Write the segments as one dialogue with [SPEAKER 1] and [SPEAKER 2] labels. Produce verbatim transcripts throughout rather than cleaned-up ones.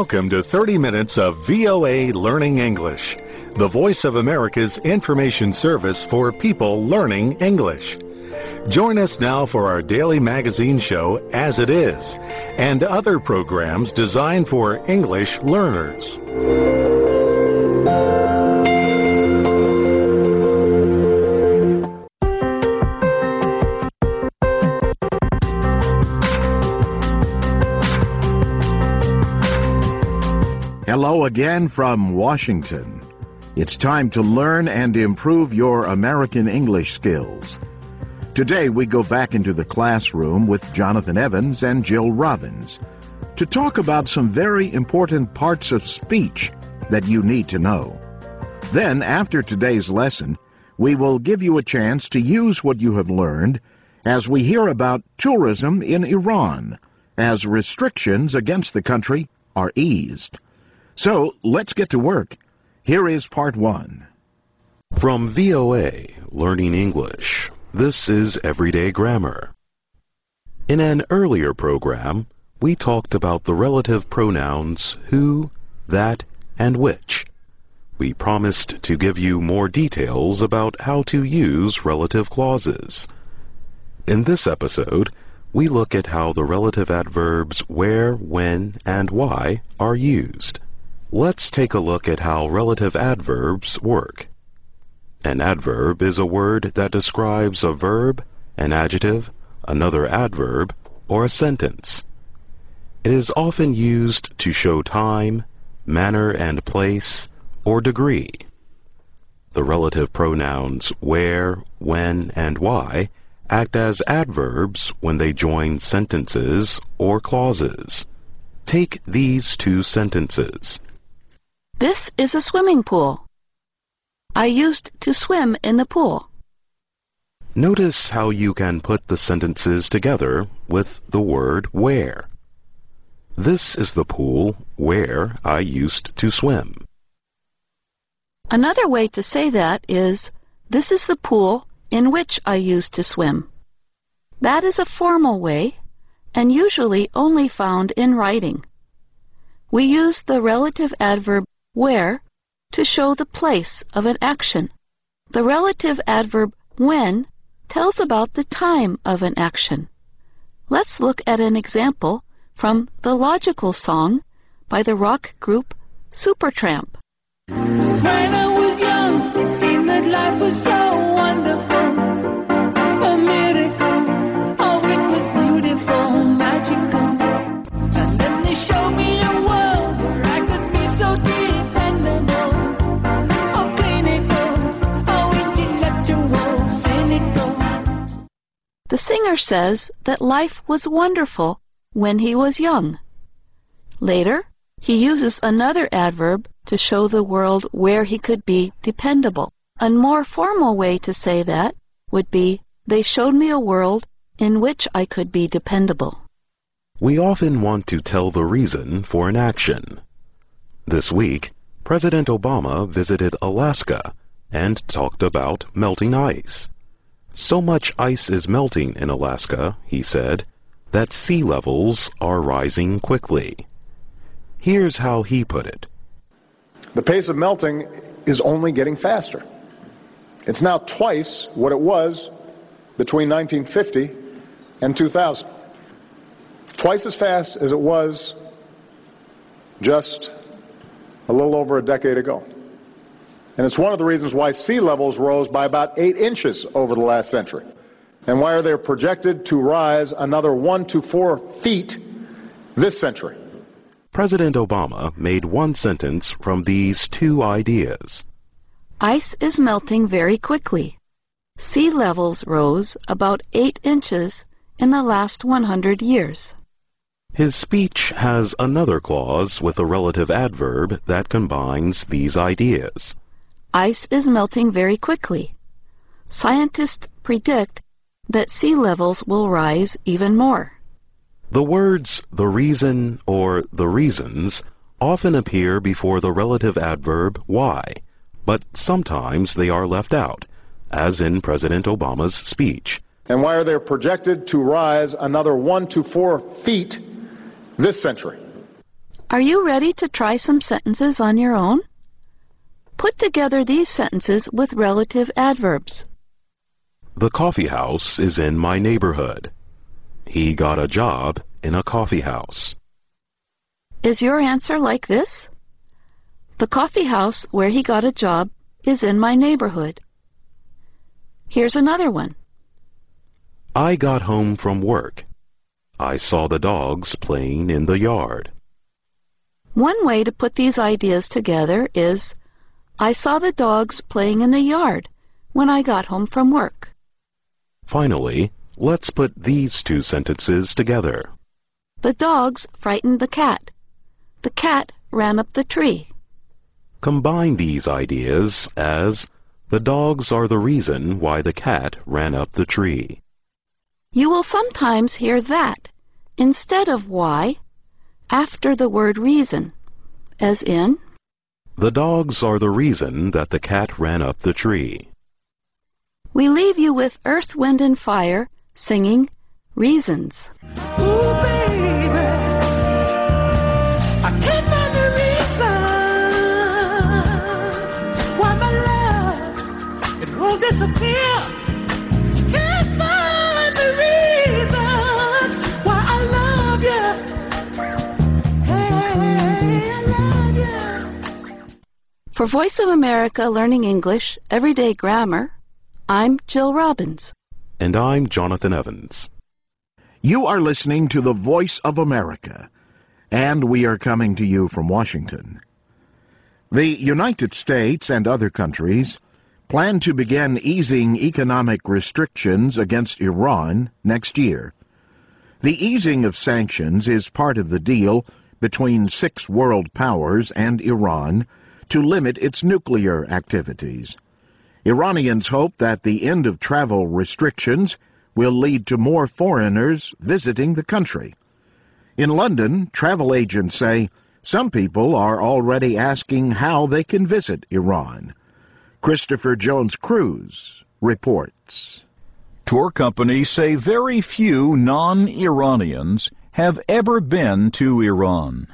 [SPEAKER 1] Welcome to thirty minutes of V O A Learning English, the voice of America's information service for people learning English. Join us now for our daily magazine show, As It Is, and other programs designed for English learners.
[SPEAKER 2] Hello again from Washington. It's time to learn and improve your American English skills. Today we go back into the classroom with Jonathan Evans and Jill Robbins to talk about some very important parts of speech that you need to know. Then, after today's lesson, we will give you a chance to use what you have learned as we hear about tourism in Iran as restrictions against the country are eased. So, let's get to work. Here is part one.
[SPEAKER 3] From V O A Learning English, this is Everyday Grammar. In an earlier program, we talked about the relative pronouns who, that, and which. We promised to give you more details about how to use relative clauses. In this episode, we look at how the relative adverbs where, when, and why are used. Let's take a look at how relative adverbs work. An adverb is a word that describes a verb, an adjective, another adverb, or a sentence. It is often used to show time, manner and place, or degree. The relative pronouns where, when, and why act as adverbs when they join sentences or clauses. Take these two sentences.
[SPEAKER 4] This is a swimming pool. I used to swim in the pool.
[SPEAKER 3] Notice how you can put the sentences together with the word where. This is the pool where I used to swim.
[SPEAKER 4] Another way to say that is, this is the pool in which I used to swim. That is a formal way, and usually only found in writing. We use the relative adverb where to show the place of an action. The relative adverb when tells about the time of an action. Let's look at an example from the Logical Song by the rock group Supertramp.
[SPEAKER 5] When I was young, it seemed that life was so wonderful, a miracle, oh it was beautiful, magical. And then they showed me a world where I could be so dependable, oh clinical, oh intellectual, cynical.
[SPEAKER 4] The singer says that life was wonderful when he was young. Later, he uses another adverb to show the world where he could be dependable. A more formal way to say that would be, they showed me a world in which I could be dependable.
[SPEAKER 3] We often want to tell the reason for an action. This week, President Obama visited Alaska and talked about melting ice. So much ice is melting in Alaska, he said, that sea levels are rising quickly. Here's how he put it.
[SPEAKER 6] The pace of melting is only getting faster. It's now twice what it was between nineteen fifty and two thousand. Twice as fast as it was just a little over a decade ago. And it's one of the reasons why sea levels rose by about eight inches over the last century, and why they're projected to rise another one to four feet this century.
[SPEAKER 3] President Obama made one sentence from these two ideas.
[SPEAKER 4] Ice is melting very quickly. Sea levels rose about eight inches in the last one hundred years.
[SPEAKER 3] His speech has another clause with a relative adverb that combines these ideas.
[SPEAKER 4] Ice is melting very quickly. Scientists predict that sea levels will rise even more.
[SPEAKER 3] The words the reason or the reasons often appear before the relative adverb why, but sometimes they are left out, as in President Obama's speech.
[SPEAKER 6] And why are they projected to rise another one to four feet this century?
[SPEAKER 4] Are you ready to try some sentences on your own? Put together these sentences with relative adverbs.
[SPEAKER 3] The coffee house is in my neighborhood. He got a job in a coffee house.
[SPEAKER 4] Is your answer like this? The coffee house where he got a job is in my neighborhood. Here's another one.
[SPEAKER 3] I got home from work. I saw the dogs playing in the yard.
[SPEAKER 4] One way to put these ideas together is, I saw the dogs playing in the yard when I got home from work.
[SPEAKER 3] Finally, let's put these two sentences together.
[SPEAKER 4] The dogs frightened the cat. The cat ran up the tree.
[SPEAKER 3] Combine these ideas as, the dogs are the reason why the cat ran up the tree.
[SPEAKER 4] You will sometimes hear that instead of why after the word reason, as in,
[SPEAKER 3] the dogs are the reason that the cat ran up the tree.
[SPEAKER 4] We leave you with Earth, Wind and Fire singing Reasons.
[SPEAKER 5] Ooh, baby, I can't find the reasons why my love, it won't disappear. Can't find the reasons why I love you. Hey, I love you.
[SPEAKER 4] For Voice of America Learning English Everyday Grammar, I'm Jill Robbins.
[SPEAKER 3] And I'm Jonathan Evans.
[SPEAKER 2] You are listening to the Voice of America, and we are coming to you from Washington. The United States and other countries plan to begin easing economic restrictions against Iran next year. The easing of sanctions is part of the deal between six world powers and Iran to limit its nuclear activities. Iranians hope that the end of travel restrictions will lead to more foreigners visiting the country. In London, travel agents say some people are already asking how they can visit Iran. Christopher Jones-Cruz reports.
[SPEAKER 7] Tour companies say very few non-Iranians have ever been to Iran.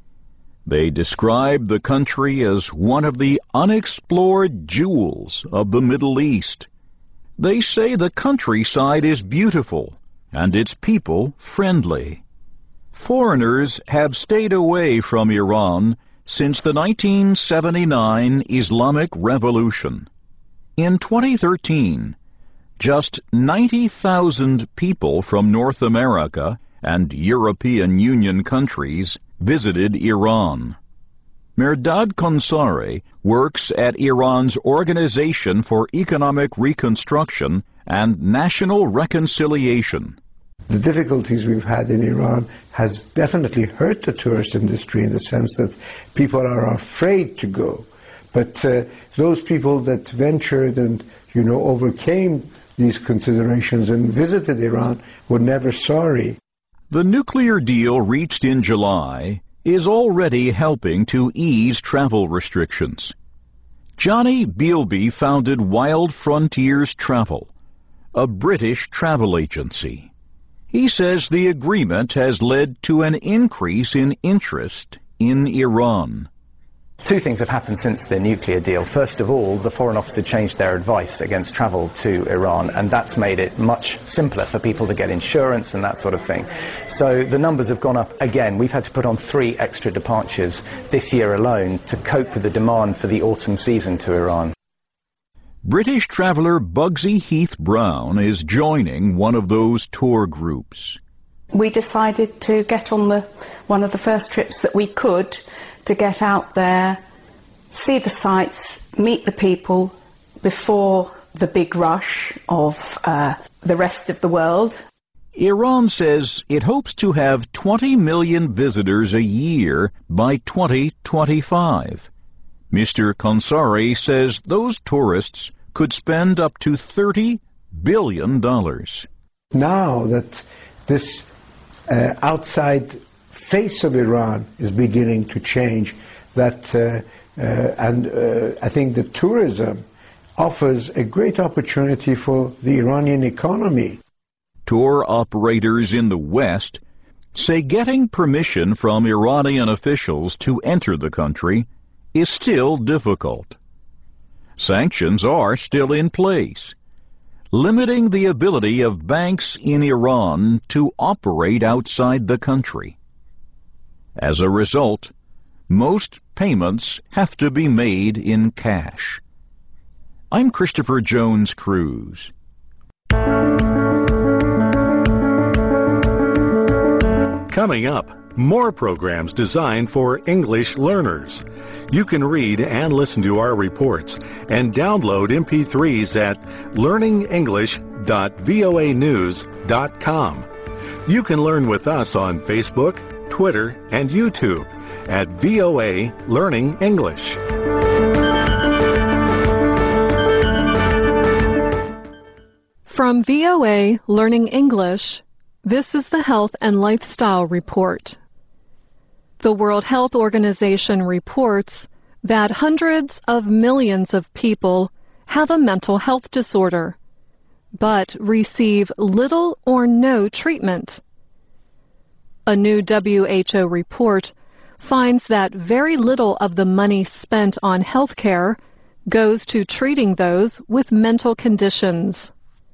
[SPEAKER 7] They describe the country as one of the unexplored jewels of the Middle East. They say the countryside is beautiful and its people friendly. Foreigners have stayed away from Iran since the nineteen seventy-nine Islamic Revolution. In twenty thirteen, just ninety thousand people from North America and European Union countries visited Iran. Mehrdad Konsari works at Iran's Organization for Economic Reconstruction and National Reconciliation.
[SPEAKER 8] The difficulties we've had in Iran has definitely hurt the tourist industry in the sense that people are afraid to go. But uh, those people that ventured and, you know, overcame these considerations and visited Iran were never sorry.
[SPEAKER 7] The nuclear deal reached in July is already helping to ease travel restrictions. Johnny Bealby founded Wild Frontiers Travel, a British travel agency. He says the agreement has led to an increase in interest in Iran.
[SPEAKER 9] Two things have happened since the nuclear deal. First of all, the Foreign Office had changed their advice against travel to Iran, and that's made it much simpler for people to get insurance and that sort of thing. So the numbers have gone up again. We've had to put on three extra departures this year alone to cope with the demand for the autumn season to Iran.
[SPEAKER 7] British traveller Bugsy Heath Brown is joining one of those tour groups.
[SPEAKER 10] We decided to get on the one of the first trips that we could to get out there, see the sights, meet the people before the big rush of uh, the rest of the world.
[SPEAKER 7] Iran says it hopes to have twenty million visitors a year by twenty twenty-five. Mister Konsari says those tourists could spend up to thirty billion dollars.
[SPEAKER 8] Now that this uh, outside face of Iran is beginning to change, that uh, uh, and uh, I think that tourism offers a great opportunity for the Iranian economy.
[SPEAKER 7] Tour operators in the West say getting permission from Iranian officials to enter the country is still difficult. Sanctions are still in place, limiting the ability of banks in Iran to operate outside the country. As a result, most payments have to be made in cash. I'm Christopher Jones Cruz.
[SPEAKER 1] Coming up, more programs designed for English learners. You can read and listen to our reports and download M P threes at learning english dot voa news dot com. You can learn with us on Facebook, Twitter, and YouTube at V O A Learning English.
[SPEAKER 11] From V O A Learning English, this is the Health and Lifestyle Report. The World Health Organization reports that hundreds of millions of people have a mental health disorder, but receive little or no treatment. A new W H O report finds that very little of the money spent on health care goes to treating those with mental conditions.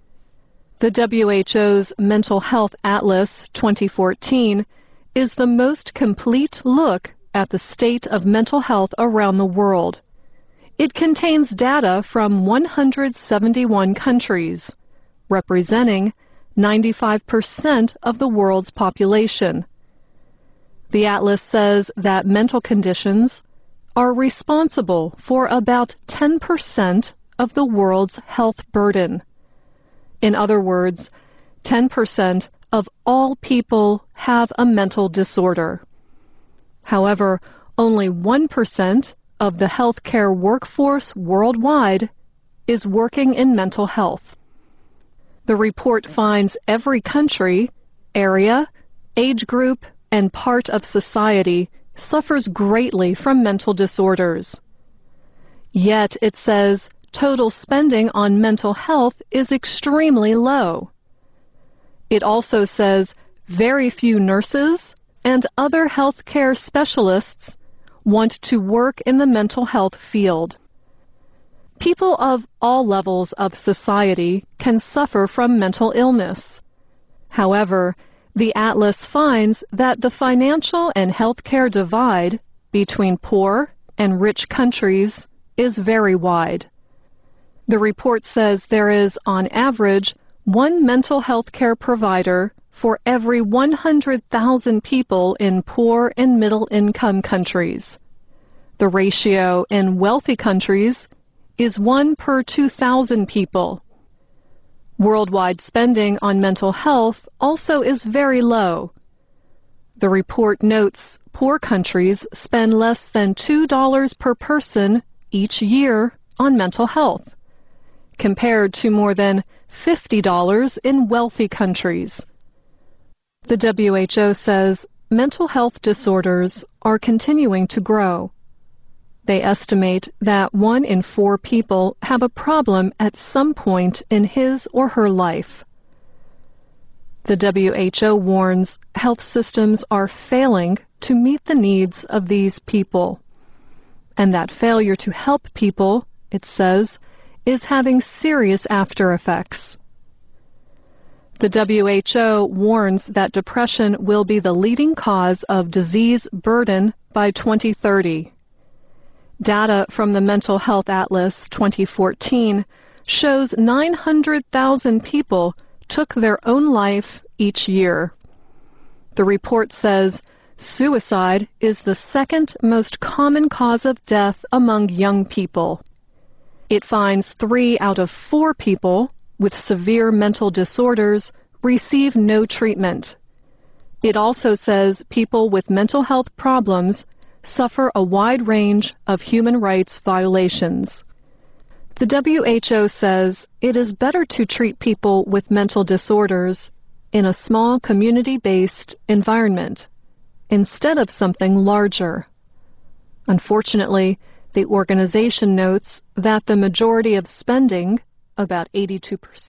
[SPEAKER 11] The W H O's Mental Health Atlas twenty fourteen is the most complete look at the state of mental health around the world. It contains data from one hundred seventy-one countries, representing ninety-five percent of the world's population. The atlas says that mental conditions are responsible for about ten percent of the world's health burden. In other words, ten percent of all people have a mental disorder. However, only one percent of the healthcare workforce worldwide is working in mental health. The report finds every country, area, age group, and part of society suffers greatly from mental disorders. Yet it says total spending on mental health is extremely low. It also says very few nurses and other healthcare specialists want to work in the mental health field. People of all levels of society can suffer from mental illness. However, the atlas finds that the financial and healthcare divide between poor and rich countries is very wide. The report says there is, on average, one mental health care provider for every one hundred thousand people in poor and middle-income countries. The ratio in wealthy countries is one per two thousand people. Worldwide spending on mental health also is very low. The report notes poor countries spend less than two dollars per person each year on mental health, compared to more than fifty dollars in wealthy countries. The W H O says mental health disorders are continuing to grow. They estimate that one in four people have a problem at some point in his or her life. The W H O warns health systems are failing to meet the needs of these people, and that failure to help people, it says, is having serious after effects. The W H O warns that depression will be the leading cause of disease burden by twenty thirty. Data from the Mental Health Atlas twenty fourteen shows nine hundred thousand people took their own life each year. The report says suicide is the second most common cause of death among young people. It finds three out of four people with severe mental disorders receive no treatment. It also says people with mental health problems suffer a wide range of human rights violations. The W H O says it is better to treat people with mental disorders in a small community-based environment instead of something larger. Unfortunately, the organization notes that the majority of spending, about eighty-two percent,